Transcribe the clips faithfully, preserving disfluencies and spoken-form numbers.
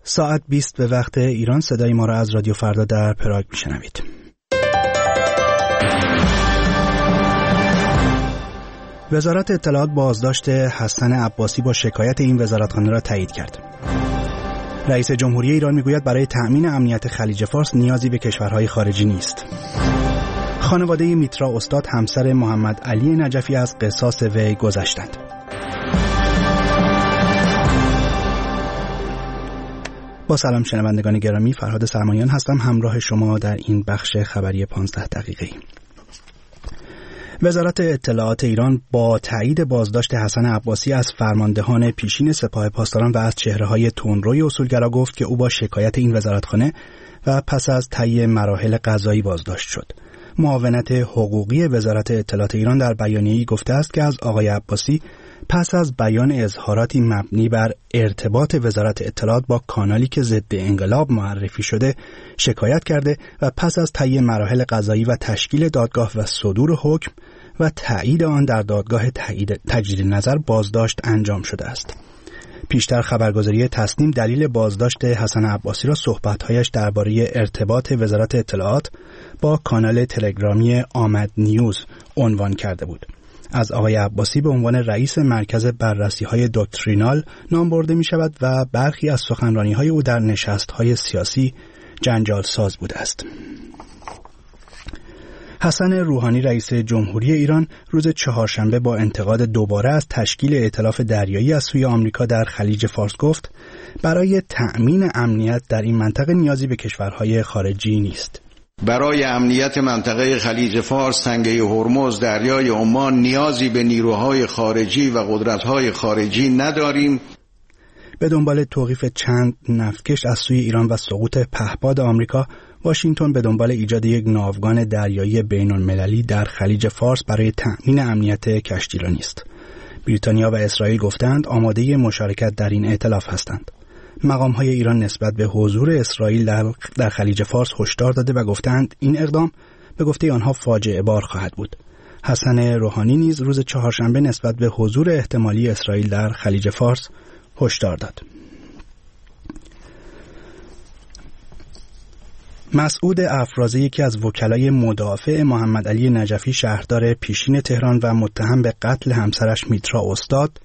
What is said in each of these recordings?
ساعت بیست به وقت ایران. صدای ما را از رادیو فردا در پراگ میشنوید. وزارت اطلاعات بازداشت حسن عباسی با شکایت این وزارتخانه را تایید کرد. رئیس جمهوری ایران میگوید برای تأمین امنیت خلیج فارس نیازی به کشورهای خارجی نیست. خانواده میترا استاد همسر محمد علی نجفی از قصاص وی گذشتند. با سلام شنوندگان گرامی، فرهاد سرمایان هستم همراه شما در این بخش خبری پانزده دقیقه‌ای. وزارت اطلاعات ایران با تایید بازداشت حسن عباسی از فرماندهان پیشین سپاه پاسداران و از چهره‌های تندروی اصولگرا گفت که او با شکایت این وزارتخانه و پس از طی مراحل قضایی بازداشت شد. معاونت حقوقی وزارت اطلاعات ایران در بیانیه‌ای گفته است که از آقای عباسی پس از بیان اظهاراتی مبنی بر ارتباط وزارت اطلاعات با کانالی که ضد انقلاب معرفی شده شکایت کرده و پس از طی مراحل قضایی و تشکیل دادگاه و صدور حکم و تایید آن در دادگاه تجدید نظر بازداشت انجام شده است. پیشتر خبرگزاری تصنیم دلیل بازداشت حسن عباسی را صحبت‌هایش درباره ارتباط وزارت اطلاعات با کانال تلگرامی آمد نیوز عنوان کرده بود. از آقای عباسی به عنوان رئیس مرکز بررسی‌های دکترینال نام برده می‌شود و برخی از سخنرانی‌های او در نشست‌های سیاسی جنجال ساز بوده است. حسن روحانی رئیس جمهوری ایران روز چهارشنبه با انتقاد دوباره از تشکیل ائتلاف دریایی از سوی آمریکا در خلیج فارس گفت برای تأمین امنیت در این منطقه نیازی به کشورهای خارجی نیست. برای امنیت منطقه خلیج فارس، تنگه هرمز، دریای عمان نیازی به نیروهای خارجی و قدرت‌های خارجی نداریم. به دنبال توقیف چند نفتکش از سوی ایران و سقوط پهپاد آمریکا، واشنگتن به دنبال ایجاد یک ناوگان دریایی بین‌المللی در خلیج فارس برای تأمین امنیت کشتیرانی است. بریتانیا و اسرائیل گفتند آماده مشارکت در این ائتلاف هستند. مقام‌های ایران نسبت به حضور اسرائیل در, در خلیج فارس هشدار داده و گفتند این اقدام به گفته آنها فاجعه بار خواهد بود. حسن روحانی نیز روز چهارشنبه نسبت به حضور احتمالی اسرائیل در خلیج فارس هشدار داد. مسعود افرازی، یکی از وکلای مدافع محمد علی نجفی شهردار پیشین تهران و متهم به قتل همسرش میترا استاد،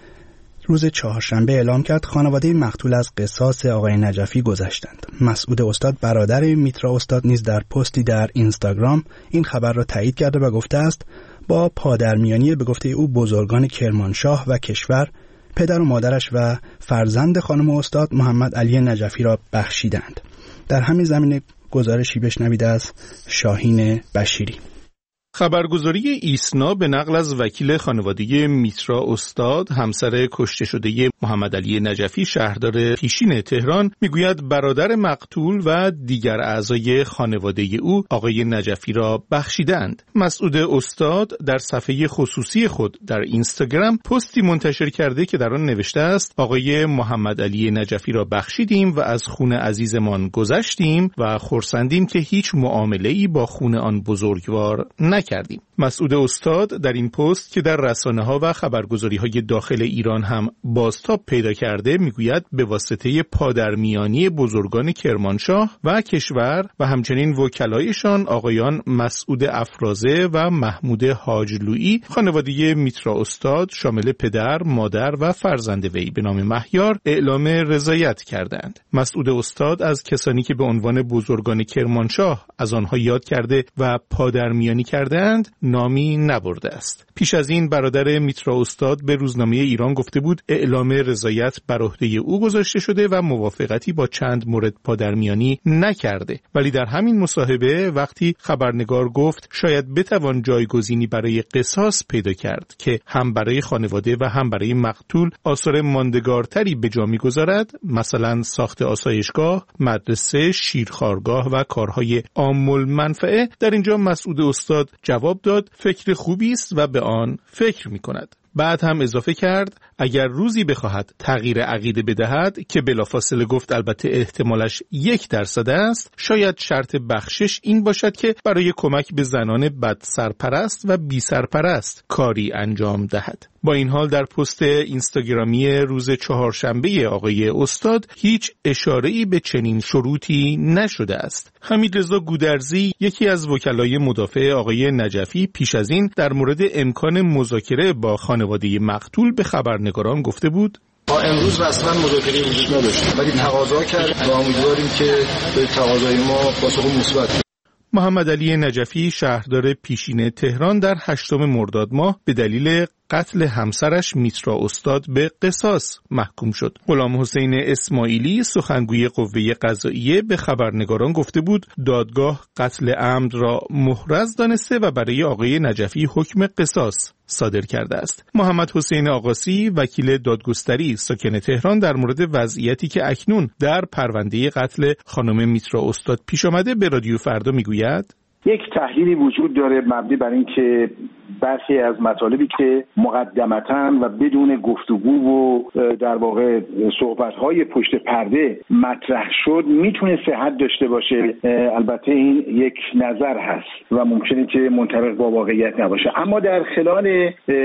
روز چهارشنبه اعلام کرد خانواده مقتول از قصاص آقای نجفی گذشتند. مسعود استاد برادر میترا استاد نیز در پستی در اینستاگرام این خبر را تایید کرده و گفته است با پادرمیانی به گفته او بزرگان کرمانشاه و کشور پدر و مادرش و فرزند خانم استاد محمد علی نجفی را بخشیدند. در همین زمینه گزارشی بشنوید از شاهین بشیری. خبرگزاری ایسنا به نقل از وکیل خانواده میترا استاد همسر کشته شده محمد علی نجفی شهردار پیشین تهران میگوید برادر مقتول و دیگر اعضای خانواده او آقای نجفی را بخشیدند. مسعود استاد در صفحه خصوصی خود در اینستاگرام پستی منتشر کرده که در آن نوشته است آقای محمد علی نجفی را بخشیدیم و از خون عزیزمان گذشتیم و خرسندیم که هیچ معامله‌ای با خون آن بزرگوار نکردیم. کردیم. مسعود استاد در این پست که در رسانه‌ها و خبرگزاری‌های داخل ایران هم بازتاب پیدا کرده میگوید به واسطه پادرمیانی بزرگان کرمانشاه و کشور و همچنین وکلایشان آقایان مسعود افرازه و محمود حاجلویی خانواده میترا استاد شامل پدر، مادر و فرزند وی به نام مهیار اعلام رضایت کردند. مسعود استاد از کسانی که به عنوان بزرگان کرمانشاه از آنها یاد کرده و پادرمیانی کرده نامی نبرده است. پیش از این برادر میترا استاد به روزنامه ایران گفته بود اعلام رضایت بر عهده او گذاشته شده و موافقتی با چند مورد پادرمیانی نکرده، ولی در همین مصاحبه وقتی خبرنگار گفت شاید بتوان جایگزینی برای قصاص پیدا کرد که هم برای خانواده و هم برای مقتول آثار ماندگارتری به جا می‌گذارد، مثلا ساخت آسایشگاه، مدرسه، شیرخوارگاه و کارهای عام المنفعه، در اینجا مسعود استاد جواب داد فکر خوبی است و به آن فکر می کند. بعد هم اضافه کرد اگر روزی بخواهد تغییر عقیده بدهد که بلافاصله گفت البته احتمالش یک درصد است، شاید شرط بخشش این باشد که برای کمک به زنان بد سرپرست و بی سرپرست کاری انجام دهد. با این حال در پست اینستاگرامی روز چهارشنبه آقای استاد هیچ اشاره‌ای به چنین شروطی نشده است. حمیدرضا گودرزی، یکی از وکلای مدافع آقای نجفی، پیش از این در مورد امکان مذاکره با خانواده مقتول به خبرنگاران گفته بود: ما امروز اصلا مذاکره وجود نداشت، ولی تقاضا کرد و امیدواریم که به تقاضای ما پاسخ مثبت. محمد علی نجفی، شهردار پیشین تهران، در هشتم مرداد ماه به دلیل قتل همسرش میترا استاد به قصاص محکوم شد. غلام حسین اسماعیلی، سخنگوی قوه قضاییه، به خبرنگاران گفته بود دادگاه قتل عمد را محرز دانسته و برای آقای نجفی حکم قصاص صادر کرده است. محمد حسین آقاسی، وکیل دادگستری ساکن تهران، در مورد وضعیتی که اکنون در پرونده قتل خانم میترا استاد پیش آمده به رادیو فردا میگوید: یک تحلیلی وجود داره مبنی بر این که برخی از مطالبی که مقدمتاً و بدون گفتگو و در واقع صحبت‌های پشت پرده مطرح شد میتونه صحت داشته باشه. البته این یک نظر هست و ممکنه که منطبق با واقعیت نباشه، اما در خلال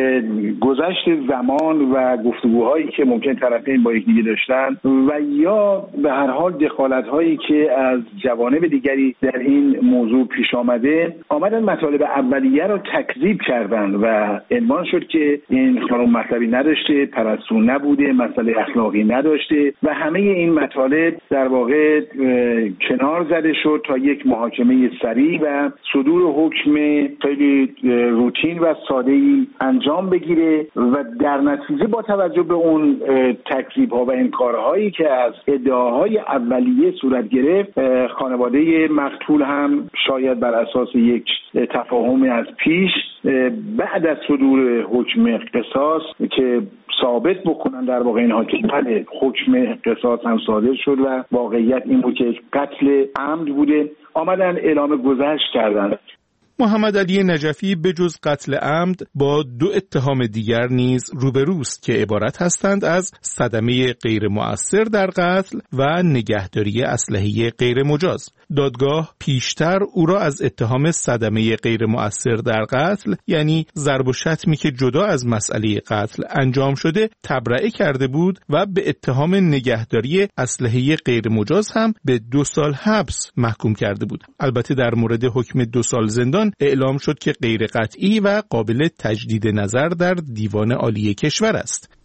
گذشت زمان و گفتگوهایی که ممکن طرفین با یکدیگه داشتن و یا به هر حال دخالت‌هایی که از جوانب دیگری در این موضوع پیش آمده، آمدن مطالب اولیه رو تکذیب کردن و عنوان شد که این خانم مطلبی نداشته، پرستو نبوده، مسئله اخلاقی نداشته و همه این مطالب در واقع کنار زده شد تا یک محاکمه سریع و صدور حکم خیلی روتین و ساده‌ای انجام بگیره و در نتیجه با توجه به اون تکذیب‌ها و انکارهایی که از ادعاهای اولیه صورت گرفت، خانواده مقتول هم شاید بر اساس یک تفاهم از پیش بعد از صدور حکم قصاص که ثابت بکنن در واقع این حاکمیت حکم قصاص هم صادر شد و واقعیت این بود که قتل عمد بوده، آمدن اعلام گذشت کردن. محمد علی نجفی به جز قتل عمد با دو اتهام دیگر نیز روبروست که عبارت هستند از صدمه غیر مؤثر در قتل و نگهداری اسلحه غیر مجاز. دادگاه پیشتر او را از اتهام صدمه غیر مؤثر در قتل، یعنی ضرب و شتمی که جدا از مسئله قتل انجام شده، تبرئه کرده بود و به اتهام نگهداری اسلحه غیر مجاز هم به دو سال حبس محکوم کرده بود. البته در مورد حکم دو سال زندان اعلام شد که غیر قطعی و قابل تجدید نظر در دیوان عالی کشور است.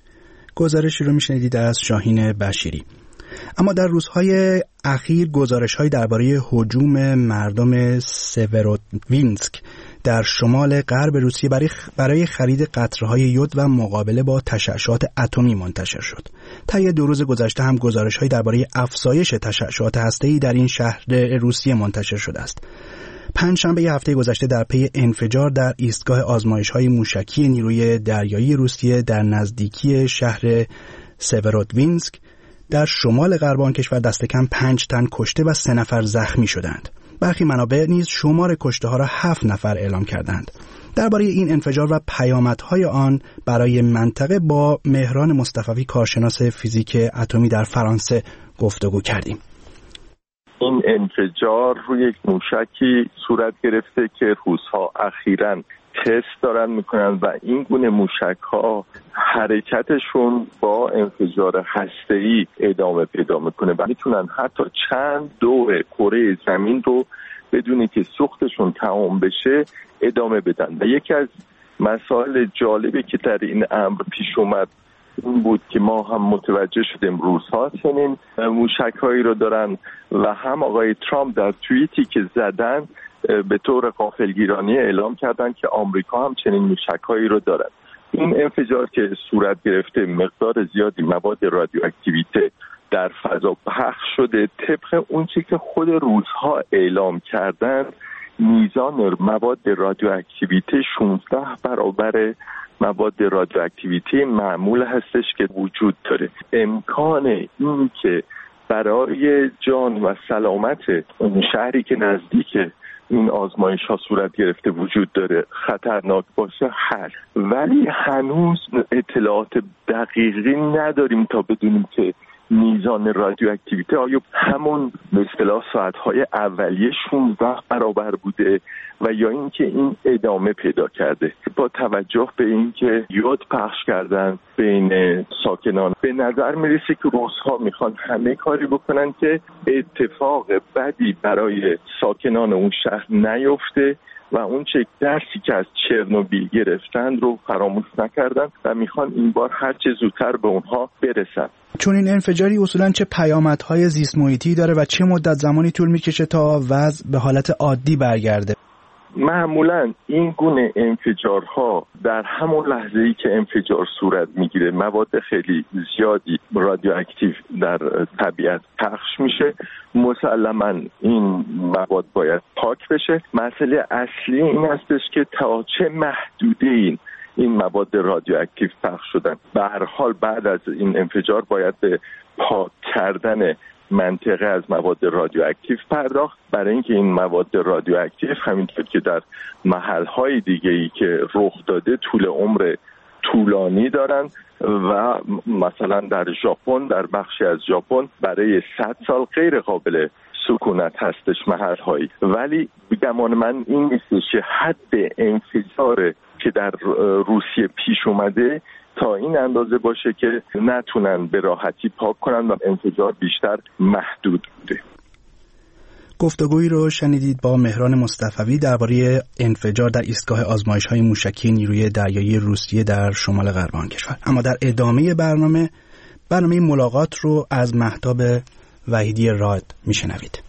گزارشی رو میشنیدید از شاهین بشیری. اما در روزهای اخیر گزارش‌هایی درباره هجوم مردم سیورودوینسک در شمال غرب روسیه برای برای خرید قطره‌های یود و مقابله با تشعشعات اتمی منتشر شد. طی دو روز گذشته هم گزارش‌هایی درباره افزایش تشعشعات هسته‌ای در این شهر روسیه منتشر شده است. پنجشنبه هفته گذشته در پی انفجار در ایستگاه آزمایش‌های موشکی نیروی دریایی روسیه در نزدیکی شهر سیورودوینسک در شمال غرب آن کشور دست کم پنج تن کشته و سه نفر زخمی شدند. برخی منابع نیز شمار کشته‌ها را هفت نفر اعلام کردند. درباره این انفجار و پیامدهای آن برای منطقه با مهران مصطفی، کارشناس فیزیک اتمی در فرانسه، گفتگو کردیم. این انفجار روی یک موشکی صورت گرفته که روس‌ها اخیراً تست دارن میکنن و این گونه موشک‌ها حرکتشون با انفجار هسته‌ای ادامه پیدا میکنه و میتونن حتی چند دور کره زمین رو بدونی که سوختشون تمام بشه ادامه بدن. و یکی از مسائل جالبی که در این امر پیش اومد این بود که ما هم متوجه شدیم روس‌ها چنین موشک‌هایی رو دارن و هم آقای ترامپ در توییتی که زدن به طور غافلگیرانه اعلام کردن که آمریکا هم چنین موشک‌هایی رو دارن. این انفجار که صورت گرفته مقدار زیادی مواد رادیواکتیویته در فضا پخش شده. طبق اونچه که خود روس‌ها اعلام کردن میزان مواد رادیواکتیویته شانزده برابر مواد رادیواکتیویته معمول هستش که وجود داره. امکان این که برای جان و سلامت اون شهری که نزدیک این آزمایش ها صورت گرفته وجود داره خطرناک باشه هست، ولی هنوز اطلاعات دقیقی نداریم تا بدونیم که میزان رادیواکتیویته آیا همون به اصطلاح ساعت‌های اولیه شانزده برابر بوده و یا اینکه این ادامه پیدا کرده. با توجه به اینکه یود پخش کردن بین ساکنان، به نظر میرسه که روس‌ها میخوان همه کاری بکنن که اتفاق بدی برای ساکنان اون شهر نیفته و اون چه درسی که از چرنوبیل گرفتن رو فراموش نکردن و میخوان این بار هر چه زودتر به اونها برسن. چون این انفجاری اصولاً چه پیامدهای زیست محیطی داره و چه مدت زمانی طول میکشه تا وضع به حالت عادی برگرده؟ معمولاً این گونه انفجارها در همون لحظه‌ای که انفجار صورت میگیره مواد خیلی زیادی رادیواکتیو در طبیعت پخش میشه. مسلماً این مواد باید پاک بشه. مسئله اصلی این هستش که تا چه محدوده این این مواد رادیواکتیو پخش شدن. به هر حال بعد از این انفجار باید به پاک کردن منطقه از مواد رادیواکتیو پرداخت، برای اینکه این مواد رادیواکتیو همینطور که در محل‌های دیگه‌ای که رخ داده طول عمر طولانی دارن و مثلا در ژاپن، در بخشی از ژاپن برای صد سال غیر قابل سکونت هستش محل‌هایی، ولی گمان من این نیست که حد انفجار که در روسیه پیش اومده تا این اندازه باشه که نتونن به راحتی پاک کنن و انفجار بیشتر محدود بوده. گفتگویی رو شنیدید با مهران مصطفوی درباره انفجار در ایستگاه آزمایش‌های موشکی نیروی دریایی روسیه در شمال غرب آن کشور. اما در ادامه برنامه برنامه ملاقات رو از مهتاب وحیدی راد میشنوید.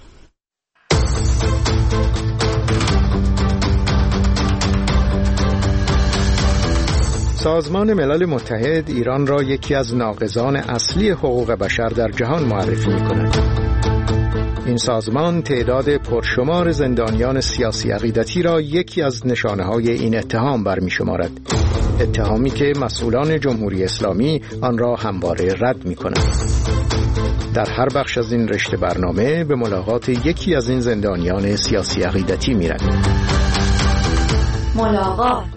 سازمان ملل متحد ایران را یکی از ناقضان اصلی حقوق بشر در جهان معرفی می‌کند. این سازمان تعداد پرشمار زندانیان سیاسی عقیدتی را یکی از نشانه‌های این اتهام برمی‌شمارد. اتهامی که مسئولان جمهوری اسلامی آن را همواره رد می‌کنند. در هر بخش از این رشته برنامه به ملاقات یکی از این زندانیان سیاسی عقیدتی می‌رویم. ملاقات.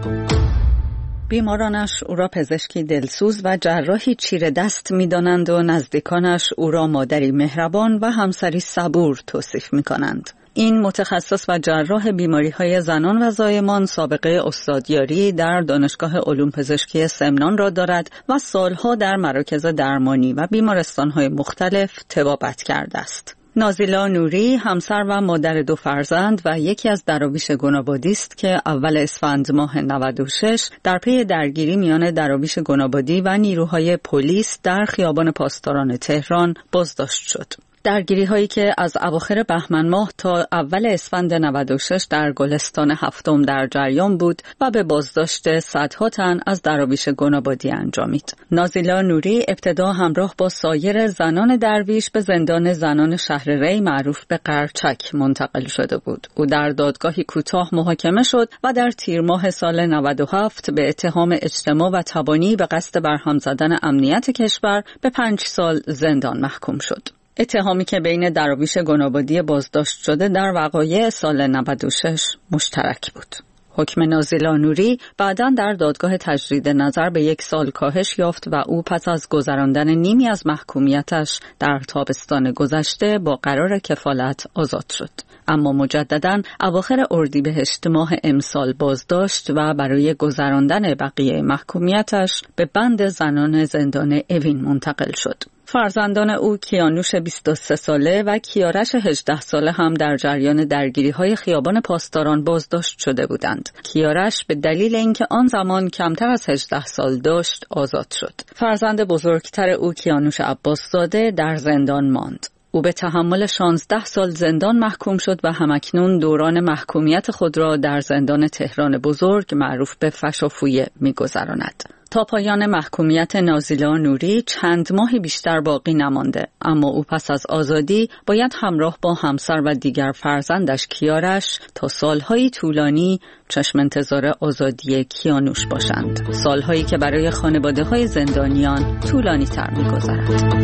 بیمارانش او را پزشکی دلسوز و جراحی چیره دست می دانند و نزدیکانش او را مادری مهربان و همسری صبور توصیف می کنند. این متخصص و جراح بیماری‌های زنان و زایمان سابقه استادیاری در دانشگاه علوم پزشکی سمنان را دارد و سالها در مراکز درمانی و بیمارستان‌های مختلف طبابت کرده است. نازیلا نوری همسر و مادر دو فرزند و یکی از دراویش گنابادی است که اول اسفند ماه نود و شش در پی درگیری میان دراویش گنابادی و نیروهای پلیس در خیابان پاسداران تهران بازداشت شد. درگیری هایی که از اواخر بهمن ماه تا اول اسفند نود و شش در گلستان هفتم در جریان بود و به بازداشت صدها تن از دراویش گنابادی انجامید. نازیلا نوری ابتدا همراه با سایر زنان درویش به زندان زنان شهر ری معروف به قرچک منتقل شده بود. او در دادگاهی کوتاه محاکمه شد و در تیر ماه سال نود و هفت به اتهام اجتماع و تبانی به قصد برهم زدن امنیت کشور به پنج سال زندان محکوم شد. اتهامی که بین دراویش گنابادی بازداشت شده در وقایع سال نود و شش مشترک بود. حکم نازیلا نوری بعداً در دادگاه تجدید نظر به یک سال کاهش یافت و او پس از گذراندن نیمی از محکومیتش در تابستان گذشته با قرار کفالت آزاد شد. اما مجدداً اواخر اردیبهشت ماه امسال بازداشت و برای گذراندن بقیه محکومیتش به بند زنان زندان اوین منتقل شد. فرزندان او کیانوش بیست و سه ساله و کیارش هجده ساله هم در جریان درگیری‌های خیابان پاسداران بازداشت شده بودند. کیارش به دلیل اینکه آن زمان کمتر از هجده سال داشت آزاد شد. فرزند بزرگتر او کیانوش عباسزاده در زندان ماند. او به تحمل شانزده سال زندان محکوم شد و همکنون دوران محکومیت خود را در زندان تهران بزرگ معروف به فشافویه می‌گذراند. تا پایان محکومیت نازیلا نوری چند ماهی بیشتر باقی نمانده، اما او پس از آزادی باید همراه با همسر و دیگر فرزندش کیارش تا سالهای طولانی چشم انتظار آزادی کیانوش باشند. سالهایی که برای خانواده‌های زندانیان طولانی تر می‌گذرد.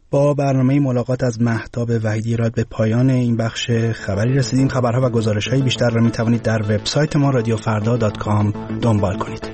با برنامه ملاقات از مهتاب وحیدی راد به پایان این بخش خبری رسیدیم. خبرها و گزارش‌های بیشتر را می‌توانید در وبسایت ما رادیو فردا دات کام دنبال کنید.